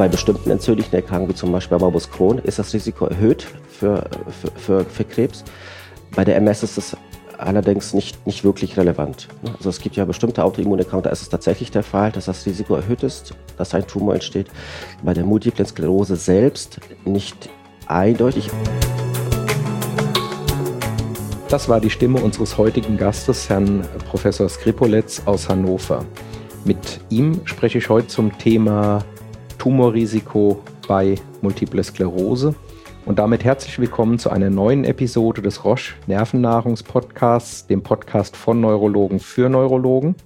bei bestimmten entzündlichen Erkrankungen, wie zum Beispiel bei Morbus Crohn, ist das Risiko erhöht für Krebs. Bei der MS ist es allerdings nicht wirklich relevant. Also es gibt ja bestimmte Autoimmunerkrankungen, da ist es tatsächlich der Fall, dass das Risiko erhöht ist, dass ein Tumor entsteht. Bei der Multiplen Sklerose selbst nicht eindeutig. Das war die Stimme unseres heutigen Gastes, Herrn Professor Skripolets aus Hannover. Mit ihm spreche ich heute zum Thema Tumorrisiko bei Multiple Sklerose. Und damit herzlich willkommen zu einer neuen Episode des Roche Nervennahrungspodcasts, dem Podcast von Neurologen für Neurologen.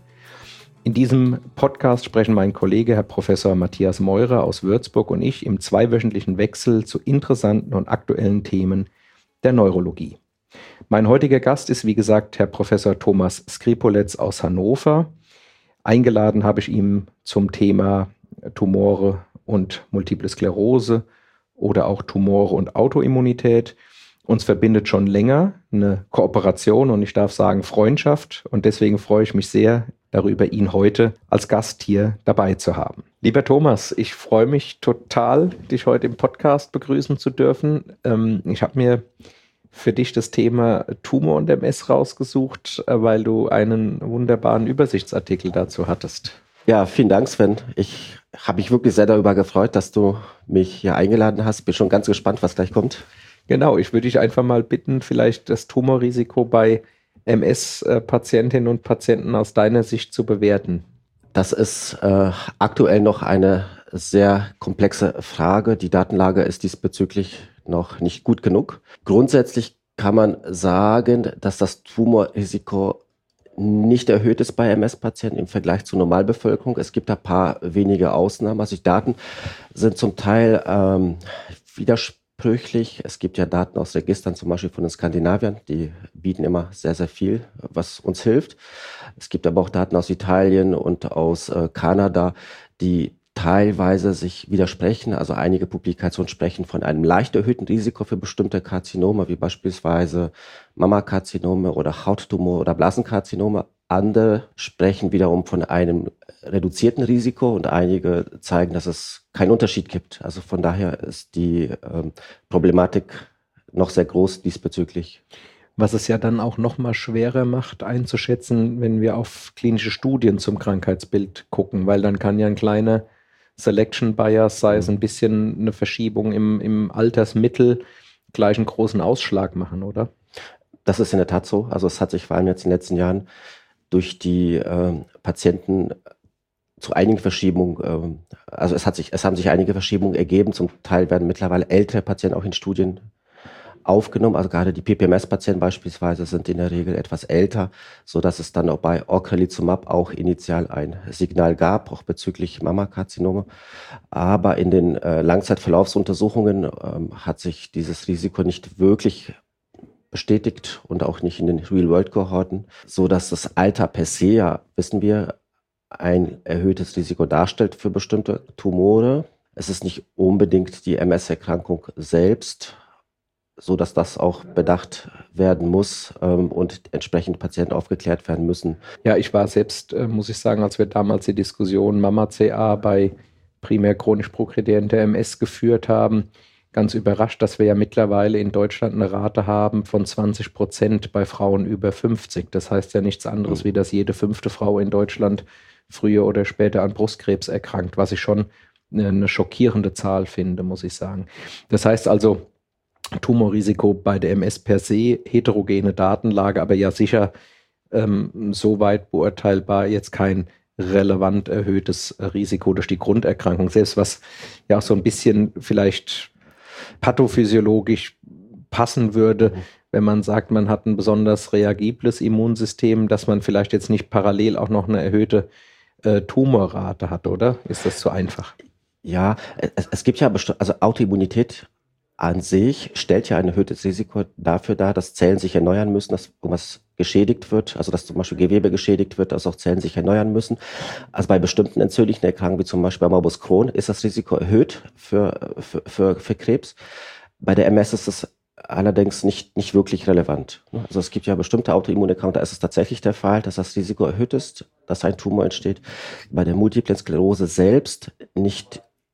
In diesem Podcast sprechen mein Kollege, Herr Professor Matthias Meurer aus Würzburg und ich im zweiwöchentlichen Wechsel zu interessanten und aktuellen Themen der Neurologie. Mein heutiger Gast ist, wie gesagt, Herr Professor Thomas Skripolets aus Hannover. Eingeladen habe ich ihn zum Thema Tumore und Multiple Sklerose oder auch Tumore und Autoimmunität. Uns verbindet schon länger eine Kooperation und ich darf sagen Freundschaft. Und deswegen freue ich mich sehr darüber, ihn heute als Gast hier dabei zu haben. Lieber Thomas, ich freue mich total, dich heute im Podcast begrüßen zu dürfen. Ich habe mir für dich das Thema Tumor und MS rausgesucht, weil du einen wunderbaren Übersichtsartikel dazu hattest. Ja, vielen Dank, Sven. Ich habe mich wirklich sehr darüber gefreut, dass du mich hier eingeladen hast. Bin schon ganz gespannt, was gleich kommt. Genau, ich würde dich einfach mal bitten, vielleicht das Tumorrisiko bei MS-Patientinnen und Patienten aus deiner Sicht zu bewerten. Das ist aktuell noch eine sehr komplexe Frage. Die Datenlage ist diesbezüglich noch nicht gut genug. Grundsätzlich kann man sagen, dass das Tumorrisiko nicht erhöht ist bei MS-Patienten im Vergleich zur Normalbevölkerung. Es gibt ein paar wenige Ausnahmen. Also die Daten sind zum Teil widersprüchlich. Es gibt ja Daten aus Registern, zum Beispiel von den Skandinaviern, die bieten immer sehr, sehr viel, was uns hilft. Es gibt aber auch Daten aus Italien und aus Kanada, die teilweise sich widersprechen. Also einige Publikationen sprechen von einem leicht erhöhten Risiko für bestimmte Karzinome, wie beispielsweise Mammakarzinome oder Hauttumor oder Blasenkarzinome. Andere sprechen wiederum von einem reduzierten Risiko und einige zeigen, dass es keinen Unterschied gibt. Also von daher ist die Problematik noch sehr groß diesbezüglich. Was es ja dann auch noch mal schwerer macht einzuschätzen, wenn wir auf klinische Studien zum Krankheitsbild gucken, weil dann kann ja ein kleiner Selection Bias, sei es ein bisschen eine Verschiebung im Altersmittel, gleich einen großen Ausschlag machen, oder? Das ist in der Tat so. Also es hat sich vor allem jetzt in den letzten Jahren durch die Patienten zu einigen Verschiebungen, es haben sich einige Verschiebungen ergeben. Zum Teil werden mittlerweile ältere Patienten auch in Studien aufgenommen. Also gerade die PPMS-Patienten beispielsweise sind in der Regel etwas älter, so dass es dann auch bei Ocrelizumab auch initial ein Signal gab, auch bezüglich Mammakarzinome. Aber in den Langzeitverlaufsuntersuchungen hat sich dieses Risiko nicht wirklich bestätigt und auch nicht in den Real-World-Kohorten, so dass das Alter per se, ja, wissen wir, ein erhöhtes Risiko darstellt für bestimmte Tumore. Es ist nicht unbedingt die MS-Erkrankung selbst, so dass das auch bedacht werden muss und entsprechend Patienten aufgeklärt werden müssen. Ja, ich war selbst, muss ich sagen, als wir damals die Diskussion Mamma-CA bei primär chronisch progredienter MS geführt haben, ganz überrascht, dass wir ja mittlerweile in Deutschland eine Rate haben von 20% bei Frauen über 50. Das heißt ja nichts anderes, wie dass jede 5. Frau in Deutschland früher oder später an Brustkrebs erkrankt, was ich schon eine schockierende Zahl finde, muss ich sagen. Das heißt also, Tumorrisiko bei der MS per se, heterogene Datenlage, aber ja sicher soweit beurteilbar jetzt kein relevant erhöhtes Risiko durch die Grunderkrankung. Selbst was ja auch so ein bisschen vielleicht pathophysiologisch passen würde, wenn man sagt, man hat ein besonders reagibles Immunsystem, dass man vielleicht jetzt nicht parallel auch noch eine erhöhte Tumorrate hat, oder? Ist das zu einfach? Ja, es gibt ja also Autoimmunität an sich stellt ja ein erhöhtes Risiko dafür dar, dass Zellen sich erneuern müssen, dass irgendwas geschädigt wird, also dass zum Beispiel Gewebe geschädigt wird, dass auch Zellen sich erneuern müssen. Also bei bestimmten entzündlichen Erkrankungen, wie zum Beispiel bei Morbus Crohn, ist das Risiko erhöht für Krebs. Bei der MS ist es allerdings nicht wirklich relevant. Also es gibt ja bestimmte Autoimmunerkrankungen, da ist es tatsächlich der Fall, dass das Risiko erhöht ist, dass ein Tumor entsteht. Bei der Multiplen Sklerose selbst nicht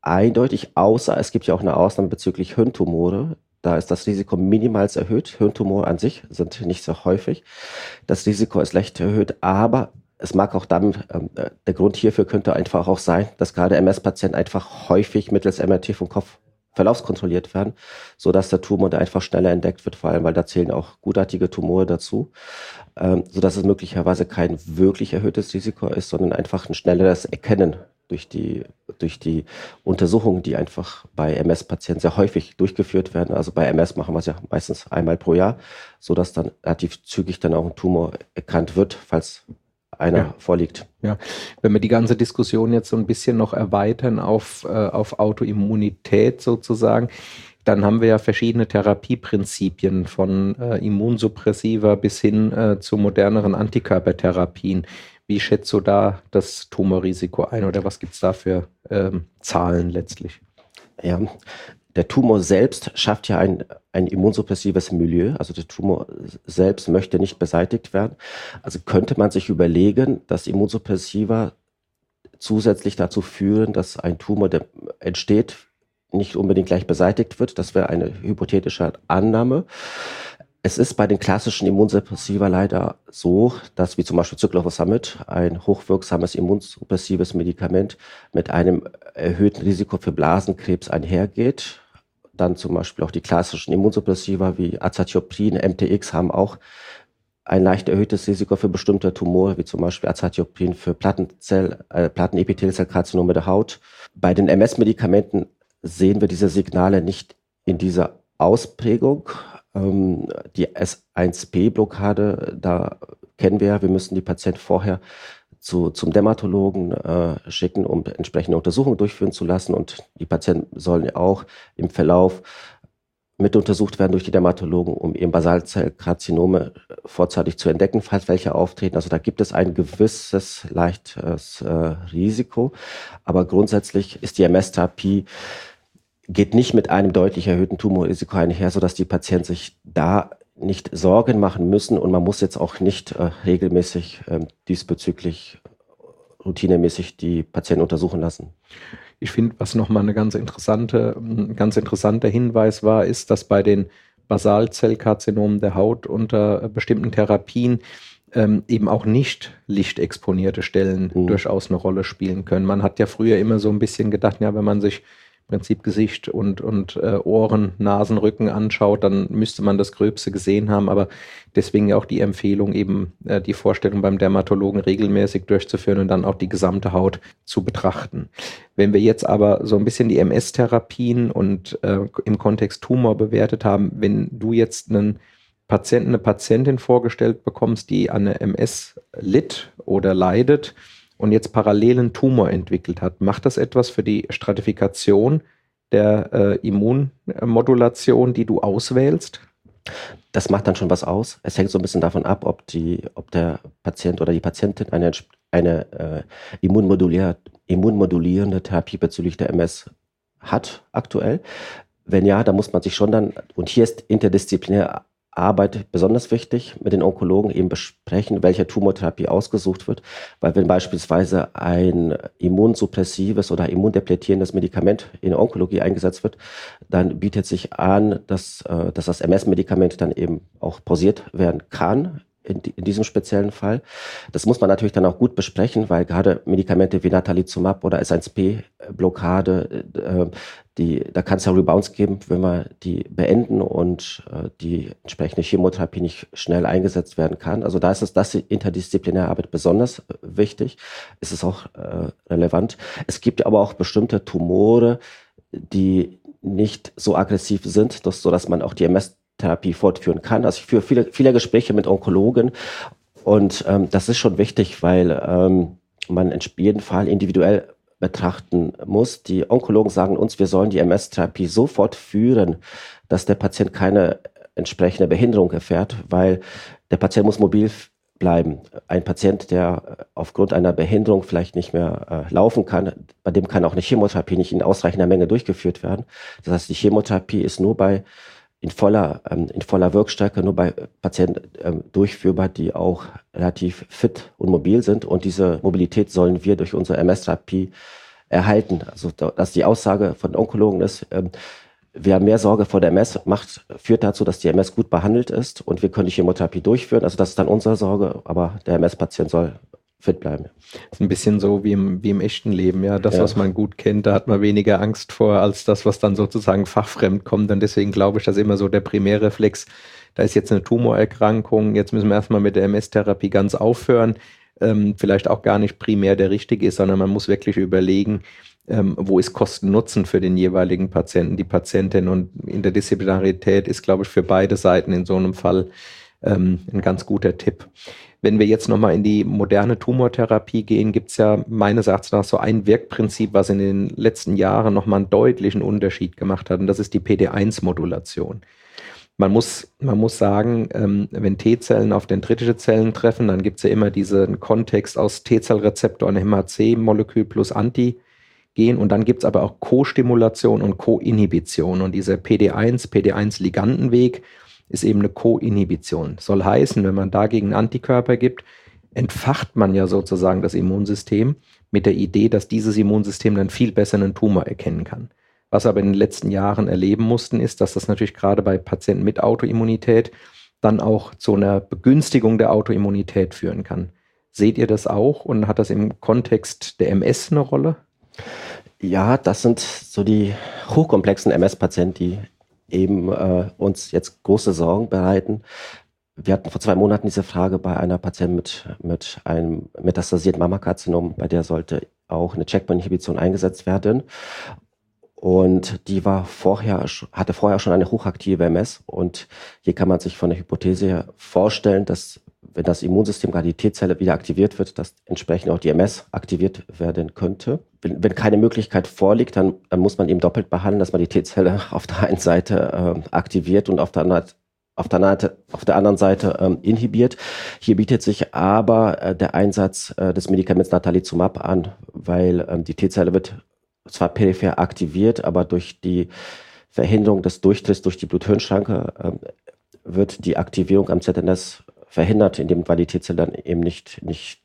eindeutig, außer es gibt ja auch eine Ausnahme bezüglich Hirntumore. Da ist das Risiko minimals erhöht. Hirntumore an sich sind nicht so häufig. Das Risiko ist leicht erhöht, aber es mag auch dann, der Grund hierfür könnte einfach auch sein, dass gerade MS-Patienten einfach häufig mittels MRT vom Kopf verlaufskontrolliert werden, sodass der Tumor da einfach schneller entdeckt wird, vor allem, weil da zählen auch gutartige Tumore dazu, sodass es möglicherweise kein wirklich erhöhtes Risiko ist, sondern einfach ein schnelleres Erkennen durch die Untersuchungen, die einfach bei MS-Patienten sehr häufig durchgeführt werden. Also bei MS machen wir es ja meistens einmal pro Jahr, sodass dann relativ zügig dann auch ein Tumor erkannt wird, falls einer vorliegt. Ja, wenn wir die ganze Diskussion jetzt so ein bisschen noch erweitern auf Autoimmunität sozusagen, dann haben wir ja verschiedene Therapieprinzipien von Immunsuppressiva bis hin zu moderneren Antikörpertherapien. Wie schätzt du da das Tumorrisiko ein oder was gibt es da für Zahlen letztlich? Ja, der Tumor selbst schafft ja ein immunsuppressives Milieu, also der Tumor selbst möchte nicht beseitigt werden. Also könnte man sich überlegen, dass Immunsuppressiva zusätzlich dazu führen, dass ein Tumor, der entsteht, nicht unbedingt gleich beseitigt wird. Das wäre eine hypothetische Annahme. Es ist bei den klassischen Immunsuppressiva leider so, dass wie zum Beispiel Cyclophosphamid, ein hochwirksames immunsuppressives Medikament, mit einem erhöhten Risiko für Blasenkrebs einhergeht. Dann zum Beispiel auch die klassischen Immunsuppressiva wie Azathioprine, MTX haben auch ein leicht erhöhtes Risiko für bestimmte Tumore, wie zum Beispiel Azathioprine für Plattenepithelzellkarzinome der Haut. Bei den MS-Medikamenten sehen wir diese Signale nicht in dieser Ausprägung. Die S1P-Blockade, da kennen wir müssen die Patienten vorher zum Dermatologen schicken, um entsprechende Untersuchungen durchführen zu lassen. Und die Patienten sollen auch im Verlauf mit untersucht werden durch die Dermatologen, um eben Basalzellkarzinome vorzeitig zu entdecken, falls welche auftreten. Also da gibt es ein gewisses leichtes Risiko. Aber grundsätzlich ist die MS-Therapie geht nicht mit einem deutlich erhöhten Tumorrisiko einher, sodass die Patienten sich da nicht Sorgen machen müssen und man muss jetzt auch nicht regelmäßig diesbezüglich routinemäßig die Patienten untersuchen lassen. Ich finde, was nochmal ein ganz interessanter Hinweis war, ist, dass bei den Basalzellkarzinomen der Haut unter bestimmten Therapien eben auch nicht lichtexponierte Stellen durchaus eine Rolle spielen können. Man hat ja früher immer so ein bisschen gedacht, ja, wenn man sich im Prinzip Gesicht und Ohren, Nasen, Rücken anschaut, dann müsste man das Gröbste gesehen haben, aber deswegen auch die Empfehlung, eben die Vorstellung beim Dermatologen regelmäßig durchzuführen und dann auch die gesamte Haut zu betrachten. Wenn wir jetzt aber so ein bisschen die MS-Therapien und im Kontext Tumor bewertet haben, wenn du jetzt einen Patienten, eine Patientin vorgestellt bekommst, die an einer MS litt oder leidet, und jetzt parallelen Tumor entwickelt hat, macht das etwas für die Stratifikation der Immunmodulation, die du auswählst? Das macht dann schon was aus. Es hängt so ein bisschen davon ab, ob der Patient oder die Patientin eine immunmodulierende Therapie bezüglich der MS hat aktuell. Wenn ja, dann muss man sich schon dann, und hier ist interdisziplinäre Arbeit besonders wichtig, mit den Onkologen eben besprechen, welche Tumortherapie ausgesucht wird, weil wenn beispielsweise ein immunsuppressives oder immundepletierendes Medikament in der Onkologie eingesetzt wird, dann bietet sich an, dass das MS-Medikament dann eben auch pausiert werden kann, in diesem speziellen Fall. Das muss man natürlich dann auch gut besprechen, weil gerade Medikamente wie Natalizumab oder S1P-Blockade, da kann es ja Rebounds geben, wenn wir die beenden und die entsprechende Chemotherapie nicht schnell eingesetzt werden kann. Also da ist das interdisziplinäre Arbeit besonders wichtig. Es ist auch relevant. Es gibt aber auch bestimmte Tumore, die nicht so aggressiv sind, sodass man auch die MS-Therapie fortführen kann. Also ich führe viele Gespräche mit Onkologen und das ist schon wichtig, weil man in jedem Fall individuell betrachten muss. Die Onkologen sagen uns, wir sollen die MS-Therapie so fortführen, dass der Patient keine entsprechende Behinderung erfährt, weil der Patient muss mobil bleiben. Ein Patient, der aufgrund einer Behinderung vielleicht nicht mehr laufen kann, bei dem kann auch eine Chemotherapie nicht in ausreichender Menge durchgeführt werden. Das heißt, die Chemotherapie ist nur in voller Wirkstärke nur bei Patienten durchführbar, die auch relativ fit und mobil sind. Und diese Mobilität sollen wir durch unsere MS-Therapie erhalten. Also dass die Aussage von Onkologen ist, wer mehr Sorge vor der MS macht, führt dazu, dass die MS gut behandelt ist und wir können die Chemotherapie durchführen. Also das ist dann unsere Sorge, aber der MS-Patient soll fit bleiben. Das ist ein bisschen so wie im echten Leben, ja. Das, was man gut kennt, da hat man weniger Angst vor, als das, was dann sozusagen fachfremd kommt. Und deswegen glaube ich, dass immer so der Primärreflex, da ist jetzt eine Tumorerkrankung, jetzt müssen wir erstmal mit der MS-Therapie ganz aufhören, vielleicht auch gar nicht primär der richtige ist, sondern man muss wirklich überlegen, wo ist Kosten-Nutzen für den jeweiligen Patienten, die Patientin, und Interdisziplinarität ist, glaube ich, für beide Seiten in so einem Fall ein ganz guter Tipp. Wenn wir jetzt nochmal in die moderne Tumortherapie gehen, gibt es ja meines Erachtens nach so ein Wirkprinzip, was in den letzten Jahren nochmal einen deutlichen Unterschied gemacht hat, und das ist die PD-1-Modulation. Man muss sagen, wenn T-Zellen auf dendritische Zellen treffen, dann gibt es ja immer diesen Kontext aus T-Zellrezeptor und MHC-Molekül plus Antigen, und dann gibt es aber auch Co-Stimulation und Co-Inhibition, und dieser PD-1-Ligandenweg ist eben eine Co-Inhibition. Soll heißen, wenn man dagegen Antikörper gibt, entfacht man ja sozusagen das Immunsystem mit der Idee, dass dieses Immunsystem dann viel besser einen Tumor erkennen kann. Was wir aber in den letzten Jahren erleben mussten, ist, dass das natürlich gerade bei Patienten mit Autoimmunität dann auch zu einer Begünstigung der Autoimmunität führen kann. Seht ihr das auch, und hat das im Kontext der MS eine Rolle? Ja, das sind so die hochkomplexen MS-Patienten, die eben uns jetzt große Sorgen bereiten. Wir hatten vor 2 Monaten diese Frage bei einer Patientin mit einem metastasierten Mammakarzinom, bei der sollte auch eine Checkpoint-Inhibition eingesetzt werden. Und die hatte vorher schon eine hochaktive MS. Und hier kann man sich von der Hypothese her vorstellen, dass, wenn das Immunsystem, gerade die T-Zelle, wieder aktiviert wird, dass entsprechend auch die MS aktiviert werden könnte. Wenn keine Möglichkeit vorliegt, dann muss man eben doppelt behandeln, dass man die T-Zelle auf der einen Seite aktiviert und auf der anderen Seite inhibiert. Hier bietet sich aber der Einsatz des Medikaments Natalizumab an, weil die T-Zelle wird zwar peripher aktiviert, aber durch die Verhinderung des Durchtritts durch die Blut-Hirn-Schranke wird die Aktivierung am ZNS verhindert, weil die T-Zelle dann eben nicht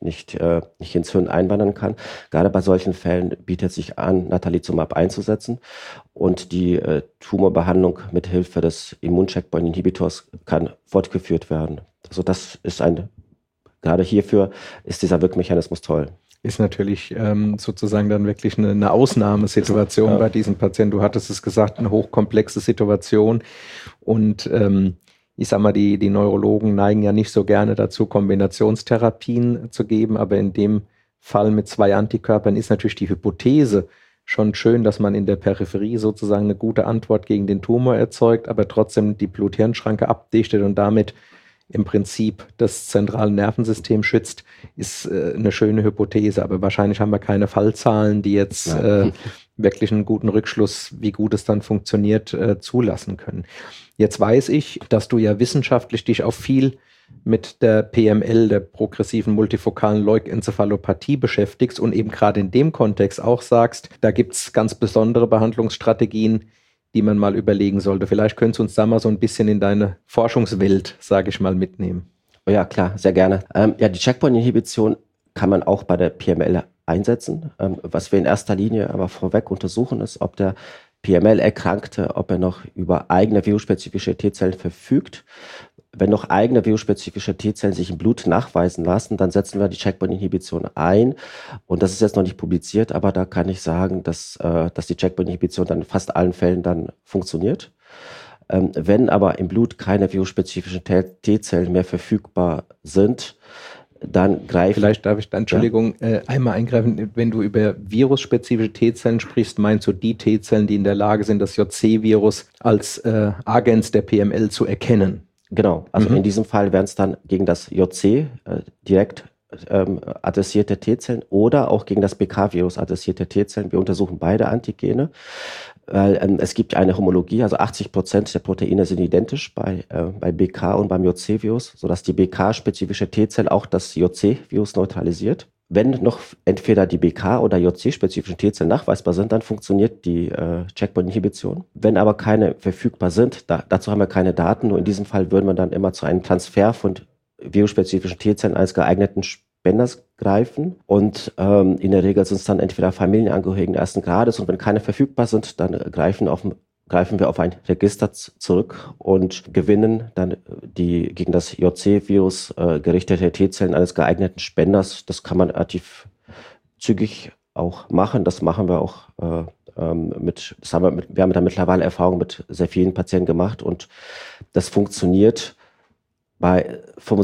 ins Hirn einwandern kann. Gerade bei solchen Fällen bietet sich an, Natalizumab einzusetzen, und die Tumorbehandlung mit Hilfe des Immuncheckpoint-Inhibitors kann fortgeführt werden. Also das ist gerade hierfür ist dieser Wirkmechanismus toll. Ist natürlich sozusagen dann wirklich eine Ausnahmesituation bei diesen Patienten. Du hattest es gesagt, eine hochkomplexe Situation, und ich sag mal, die Neurologen neigen ja nicht so gerne dazu, Kombinationstherapien zu geben, aber in dem Fall mit 2 Antikörpern ist natürlich die Hypothese schon schön, dass man in der Peripherie sozusagen eine gute Antwort gegen den Tumor erzeugt, aber trotzdem die Blut-Hirn-Schranke abdichtet und damit im Prinzip das zentrale Nervensystem schützt, ist eine schöne Hypothese, aber wahrscheinlich haben wir keine Fallzahlen, die jetzt wirklich einen guten Rückschluss, wie gut es dann funktioniert, zulassen können. Jetzt weiß ich, dass du ja wissenschaftlich dich auch viel mit der PML, der progressiven multifokalen Leukenzephalopathie, beschäftigst und eben gerade in dem Kontext auch sagst, da gibt es ganz besondere Behandlungsstrategien, die man mal überlegen sollte. Vielleicht könntest du uns da mal so ein bisschen in deine Forschungswelt, sage ich mal, mitnehmen. Oh ja, klar, sehr gerne. Die Checkpoint-Inhibition kann man auch bei der PML einsetzen. Was wir in erster Linie aber vorweg untersuchen, ist, ob der PML-Erkrankte, ob er noch über eigene virusspezifische T-Zellen verfügt. Wenn noch eigene virusspezifische T-Zellen sich im Blut nachweisen lassen, dann setzen wir die Checkpoint-Inhibition ein. Und das ist jetzt noch nicht publiziert, aber da kann ich sagen, dass die Checkpoint-Inhibition dann in fast allen Fällen dann funktioniert. Wenn aber im Blut keine virusspezifischen T-Zellen mehr verfügbar sind, dann greift... Vielleicht darf ich da, Entschuldigung, einmal eingreifen. Wenn du über virusspezifische T-Zellen sprichst, meinst du die T-Zellen, die in der Lage sind, das JC-Virus als Agens der PML zu erkennen? Genau, also in diesem Fall wären es dann gegen das JC direkt adressierte T-Zellen oder auch gegen das BK-Virus adressierte T-Zellen. Wir untersuchen beide Antigene, weil es gibt eine Homologie, also 80% der Proteine sind identisch bei BK und beim JC-Virus, sodass die BK-spezifische T-Zelle auch das JC-Virus neutralisiert. Wenn noch entweder die BK- oder JC-spezifischen T-Zellen nachweisbar sind, dann funktioniert die Checkpoint-Inhibition. Wenn aber keine verfügbar sind, dazu haben wir keine Daten, nur in diesem Fall würden wir dann immer zu einem Transfer von virusspezifischen T-Zellen eines geeigneten Spenders greifen und in der Regel sind es dann entweder Familienangehörigen ersten Grades und wenn keine verfügbar sind, dann greifen wir auf ein Register zurück und gewinnen dann die gegen das JC-Virus gerichtete T-Zellen eines geeigneten Spenders. Das kann man relativ zügig auch machen. Das machen wir auch wir haben da mittlerweile Erfahrung mit sehr vielen Patienten gemacht und das funktioniert bei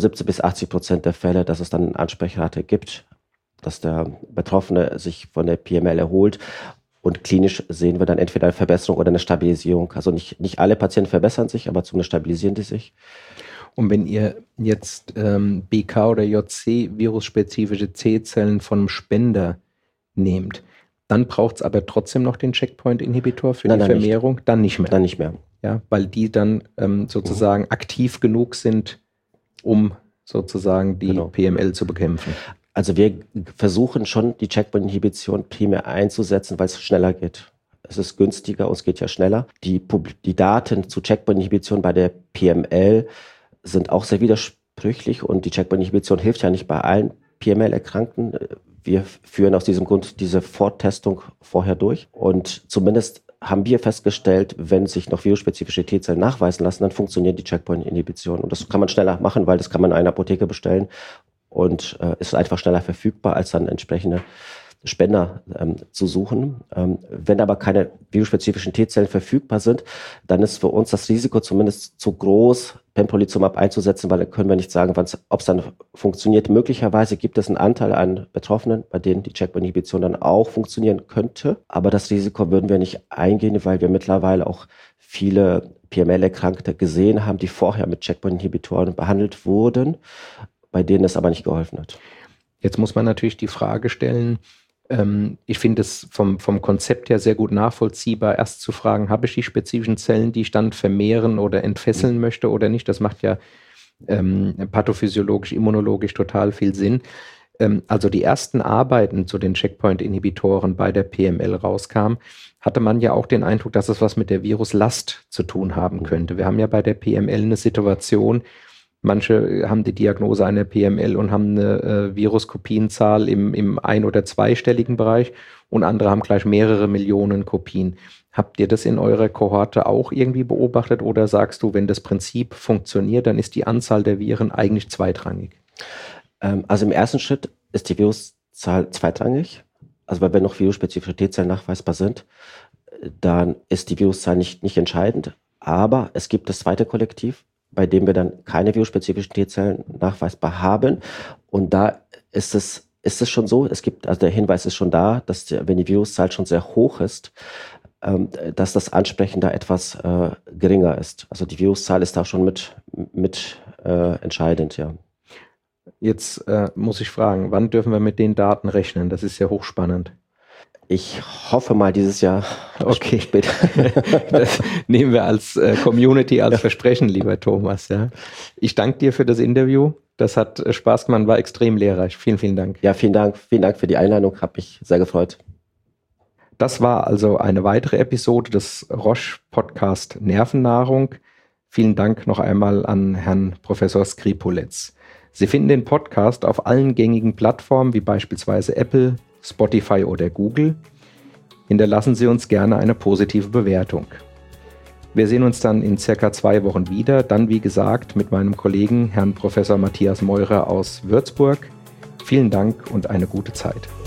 75-80% der Fälle, dass es dann eine Ansprechrate gibt, dass der Betroffene sich von der PML erholt. Und klinisch sehen wir dann entweder eine Verbesserung oder eine Stabilisierung. Also nicht alle Patienten verbessern sich, aber zumindest stabilisieren die sich. Und wenn ihr jetzt BK oder JC virusspezifische C-Zellen von einem Spender nehmt, dann braucht es aber trotzdem noch den Checkpoint-Inhibitor für die Vermehrung? Nicht. Dann nicht mehr? Dann nicht mehr. Ja, weil die dann sozusagen aktiv genug sind, um sozusagen die PML zu bekämpfen. Also wir versuchen schon, die Checkpoint-Inhibition primär einzusetzen, weil es schneller geht. Es ist günstiger und es geht ja schneller. Die Daten zu Checkpoint-Inhibition bei der PML sind auch sehr widersprüchlich und die Checkpoint-Inhibition hilft ja nicht bei allen PML-Erkrankten. Wir führen aus diesem Grund diese Vortestung vorher durch und zumindest haben wir festgestellt, wenn sich noch virusspezifische T-Zellen nachweisen lassen, dann funktioniert die Checkpoint-Inhibition. Und das kann man schneller machen, weil das kann man in einer Apotheke bestellen und ist einfach schneller verfügbar, als dann entsprechende Spender zu suchen. Wenn aber keine virusspezifischen T-Zellen verfügbar sind, dann ist für uns das Risiko zumindest zu groß, Pembrolizumab einzusetzen, weil dann können wir nicht sagen, ob es dann funktioniert. Möglicherweise gibt es einen Anteil an Betroffenen, bei denen die Checkpoint-Inhibition dann auch funktionieren könnte. Aber das Risiko würden wir nicht eingehen, weil wir mittlerweile auch viele PML-Erkrankte gesehen haben, die vorher mit Checkpoint-Inhibitoren behandelt wurden, bei denen es aber nicht geholfen hat. Jetzt muss man natürlich die Frage stellen, ich finde es vom Konzept her sehr gut nachvollziehbar, erst zu fragen, habe ich die spezifischen Zellen, die ich dann vermehren oder entfesseln möchte oder nicht. Das macht ja pathophysiologisch, immunologisch total viel Sinn. Also die ersten Arbeiten zu den Checkpoint-Inhibitoren bei der PML rauskamen, hatte man ja auch den Eindruck, dass es was mit der Viruslast zu tun haben könnte. Wir haben ja bei der PML eine Situation, manche haben die Diagnose einer PML und haben eine Viruskopienzahl im ein- oder zweistelligen Bereich und andere haben gleich mehrere Millionen Kopien. Habt ihr das in eurer Kohorte auch irgendwie beobachtet oder sagst du, wenn das Prinzip funktioniert, dann ist die Anzahl der Viren eigentlich zweitrangig? Also im ersten Schritt ist die Viruszahl zweitrangig. Also weil wenn noch virusspezifische T-Zellen nachweisbar sind, dann ist die Viruszahl nicht entscheidend. Aber es gibt das zweite Kollektiv, bei dem wir dann keine virusspezifischen T-Zellen nachweisbar haben. Und da ist es schon so, also der Hinweis ist schon da, dass wenn die Viruszahl schon sehr hoch ist, dass das Ansprechen da etwas geringer ist. Also die Viruszahl ist da schon mit entscheidend, ja. Jetzt muss ich fragen, wann dürfen wir mit den Daten rechnen? Das ist ja hochspannend. Ich hoffe mal dieses Jahr. Okay, später. Das nehmen wir als Community als Versprechen, lieber Thomas. Ja. Ich danke dir für das Interview. Das hat Spaß gemacht, war extrem lehrreich. Vielen, vielen Dank. Ja, vielen Dank für die Einladung. Hat mich sehr gefreut. Das war also eine weitere Episode des Roche-Podcast Nervennahrung. Vielen Dank noch einmal an Herrn Professor Skripolets. Sie finden den Podcast auf allen gängigen Plattformen, wie beispielsweise Apple, Spotify oder Google. Hinterlassen Sie uns gerne eine positive Bewertung. Wir sehen uns dann in circa 2 Wochen wieder, dann wie gesagt mit meinem Kollegen Herrn Professor Matthias Meurer aus Würzburg. Vielen Dank und eine gute Zeit.